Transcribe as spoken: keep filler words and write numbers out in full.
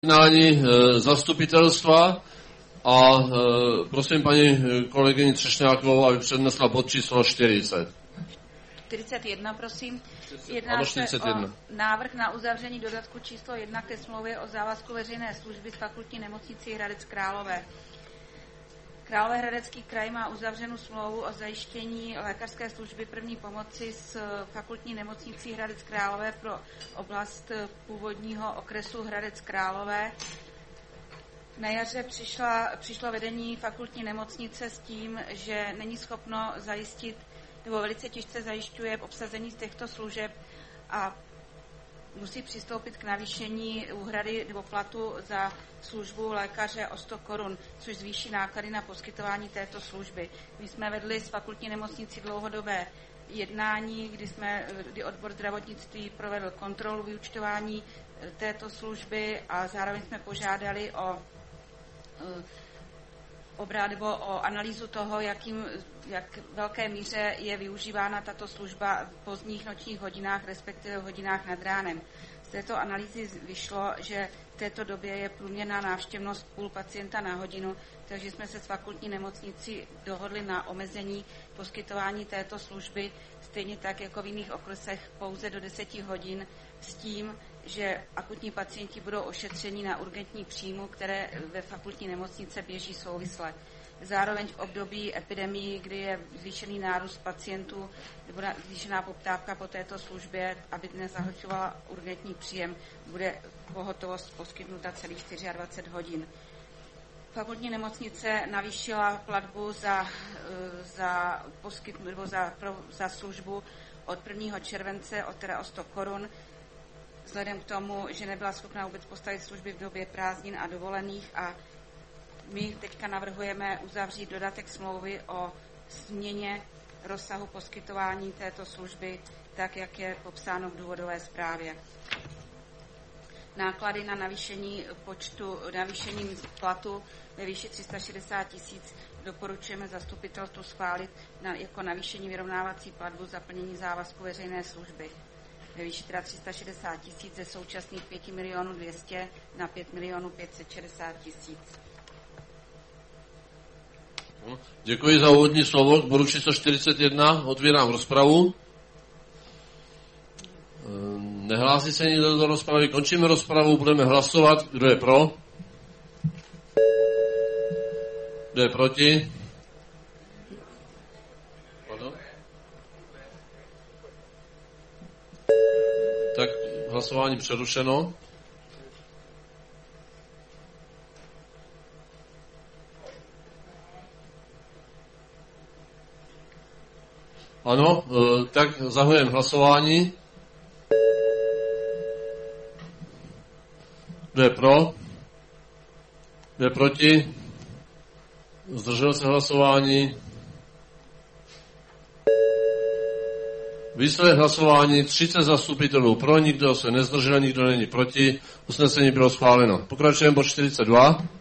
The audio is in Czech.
jednání zastupitelstva a prosím paní kolegyni Třešňákovou, aby přednesla bod číslo čtyřicet. čtyřicet jedna, prosím. Jedná se o návrh na uzavření dodatku číslo jedna ke smlouvě o závazku veřejné služby s fakultní nemocnicí Hradec Králové. Královéhradecký kraj má uzavřenou smlouvu o zajištění lékařské služby první pomoci s fakultní nemocnicí Hradec Králové pro oblast původního okresu Hradec Králové. Na jaře přišla, přišlo vedení fakultní nemocnice s tím, že není schopno zajistit, nebo velice těžce zajišťuje obsazení z těchto služeb a musí přistoupit k navýšení úhrady nebo platu za službu lékaře o sto korun, což zvýší náklady na poskytování této služby. My jsme vedli s fakultní nemocnicí dlouhodobé jednání, kdy, jsme, kdy odbor zdravotnictví provedl kontrolu vyúčtování této služby a zároveň jsme požádali o obrát nebo o analýzu toho, jakým, jak velké míře je využívána tato služba v pozdních nočních hodinách, respektive v hodinách nad ránem. Z této analýzy vyšlo, že v této době je průměrná návštěvnost půl pacienta na hodinu, takže jsme se s fakultní nemocnicí dohodli na omezení poskytování této služby, stejně tak jako v jiných okresech pouze do deseti hodin, s tím, že akutní pacienti budou ošetřeni na urgentní příjmu, které ve fakultní nemocnice běží souvisle. Zároveň v období epidemii, kdy je zvýšený nárůst pacientů nebo zvýšená poptávka po této službě, aby nezahlčovala urgentní příjem, bude pohotovost poskytnuta celých dvacet čtyři hodin. Fakultní nemocnice navýšila platbu za, za, poskytnu, nebo za, za službu od prvního července o, teda o sto korun, vzhledem k tomu, že nebyla schopna vůbec postavit služby v době prázdnin a dovolených, a my teďka navrhujeme uzavřít dodatek smlouvy o změně rozsahu poskytování této služby, tak jak je popsáno v důvodové zprávě. Náklady na navýšení počtu, navýšení platu ve výši tři sta šedesát tisíc doporučujeme zastupitelstvu schválit na, jako navýšení vyrovnávací platbu za plnění závazku veřejné služby ve výši teda tři sta šedesát tisíc ze současných pět milionů dvě stě na pět milionů pět set šedesát tisíc. Děkuji za úvodní slovo. K bodu číslo čtyřicet jedna otvírám rozpravu. Nehlásí se nikdo do rozpravy. Končíme rozpravu, budeme hlasovat. Kdo je pro? Kdo je proti? Pardon? Tak hlasování přerušeno. Ano, tak zahajujeme hlasování. Kdo je pro? Kdo je proti? Zdržel se hlasování. Výsledek hlasování třicet zastupitelů pro, nikdo se nezdržel, nikdo není proti. Usnesení bylo schváleno. Pokračujeme bod čtyřicet dva.